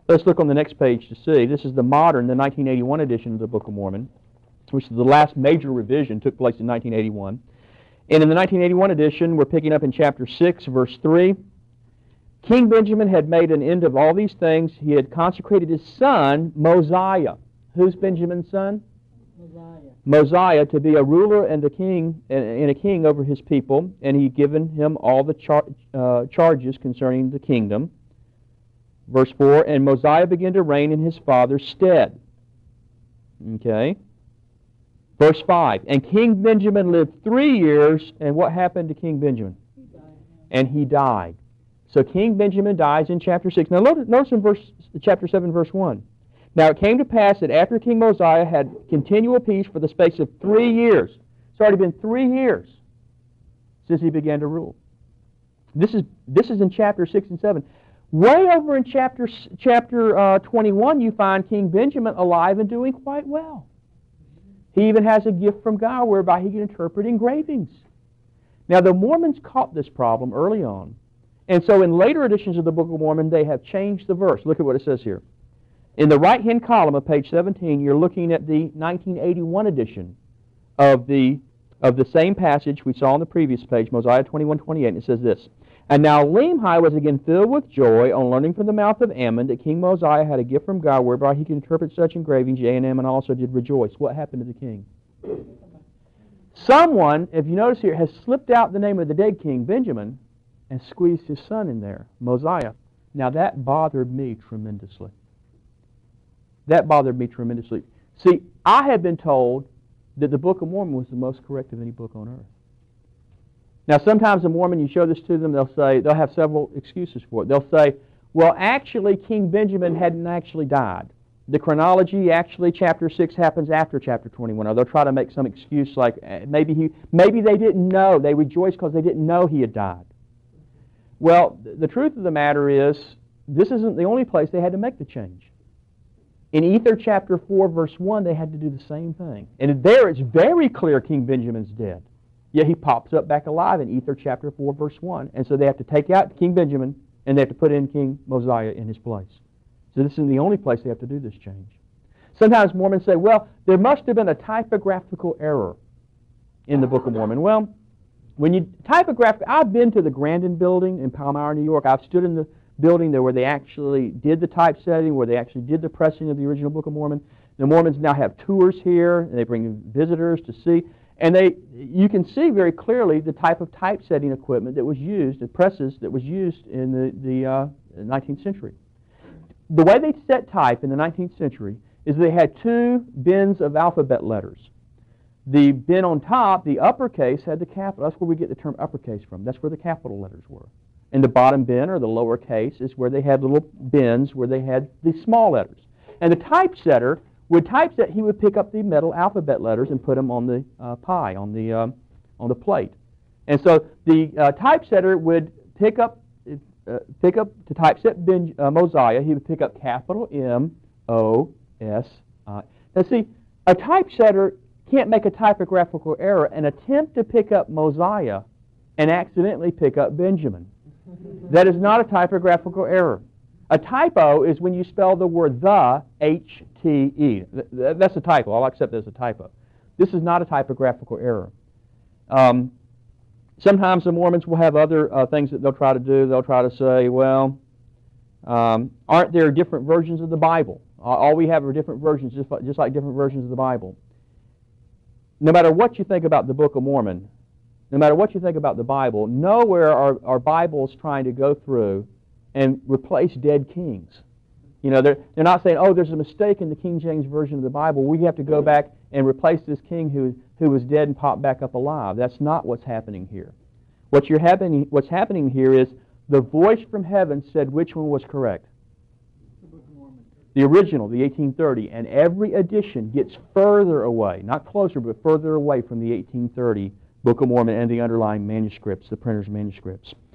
Let's look on the next page to see. This is the modern, the 1981 edition of the Book of Mormon, which is the last major revision, took place in 1981. And in the 1981 edition, we're picking up in chapter 6, verse 3. King Benjamin had made an end of all these things. He had consecrated his son, Mosiah. Who's Benjamin's son? Mosiah. Mosiah, to be a ruler and a king over his people, and he'd given him all the charges concerning the kingdom. Verse 4, and Mosiah began to reign in his father's stead. Okay. Verse 5, and King Benjamin lived 3 years, and what happened to King Benjamin? He died. And he died. So King Benjamin dies in chapter 6. Now notice in chapter 7, verse 1. Now it came to pass that after King Mosiah had continual peace for the space of 3 years, it's already been 3 years since he began to rule. This is in chapter 6 and 7. Way over in chapter 21, you find King Benjamin alive and doing quite well. He even has a gift from God whereby he can interpret engravings. Now the Mormons caught this problem early on. And so in later editions of the Book of Mormon, they have changed the verse. Look at what it says here. In the right-hand column of page 17, you're looking at the 1981 edition of the same passage we saw on the previous page, Mosiah 21:28, and it says this. And now Limhi was again filled with joy on learning from the mouth of Ammon that King Mosiah had a gift from God whereby he could interpret such engravings. Yea, and Ammon also did rejoice. What happened to the king? Someone, if you notice here, has slipped out the name of the dead king, Benjamin, and squeezed his son in there, Mosiah. Now that bothered me tremendously. That bothered me tremendously. See, I have been told that the Book of Mormon was the most correct of any book on earth. Now sometimes a Mormon, you show this to them, they'll have several excuses for it. They'll say, well, actually King Benjamin hadn't actually died. The chronology, actually chapter 6 happens after chapter 21. Or they'll try to make some excuse like maybe they didn't know. They rejoiced because they didn't know he had died. Well, the truth of the matter is, this isn't the only place they had to make the change. In Ether chapter 4, verse 1, they had to do the same thing. And there it's very clear King Benjamin's dead. Yet he pops up back alive in Ether chapter 4, verse 1. And so they have to take out King Benjamin, and they have to put in King Mosiah in his place. So this isn't the only place they have to do this change. Sometimes Mormons say, well, there must have been a typographical error in the Book of Mormon. Well, when you I've been to the Grandin building in Palmyra, New York. I've stood in the building there where they actually did the typesetting, where they actually did the pressing of the original Book of Mormon. The Mormons now have tours here, and they bring visitors to see. And you can see very clearly the type of typesetting equipment that was used, the presses that was used in the 19th century. The way they set type in the 19th century is they had 2 bins of alphabet letters. The bin on top, the uppercase, had the capital. That's where we get the term uppercase from. That's where the capital letters were. And the bottom bin, or the lower case, is where they had little bins where they had the small letters. And the typesetter would typeset. He would pick up the metal alphabet letters and put them on the pie, on the plate. And so the typesetter would pick up to typeset Mosiah. He would pick up capital M O S I. Now see, a typesetter can't make a typographical error and attempt to pick up Mosiah and accidentally pick up Benjamin. That is not a typographical error. A typo is when you spell the word the, H-T-E. That's a typo. I'll accept that as a typo. This is not a typographical error. Sometimes the Mormons will have other things that they'll try to do. They'll try to say, well, aren't there different versions of the Bible? All we have are different versions, just like different versions of the Bible. No matter what you think about the Book of Mormon, no matter what you think about the Bible, nowhere are Bibles trying to go through and replace dead kings. You know, they're not saying, oh, there's a mistake in the King James Version of the Bible. We have to go back and replace this king who was dead and popped back up alive. That's not what's happening here. What's happening here is the voice from heaven said which one was correct. The original, the 1830, and every edition gets further away, not closer, but further away from the 1830 Book of Mormon and the underlying manuscripts, the printer's manuscripts.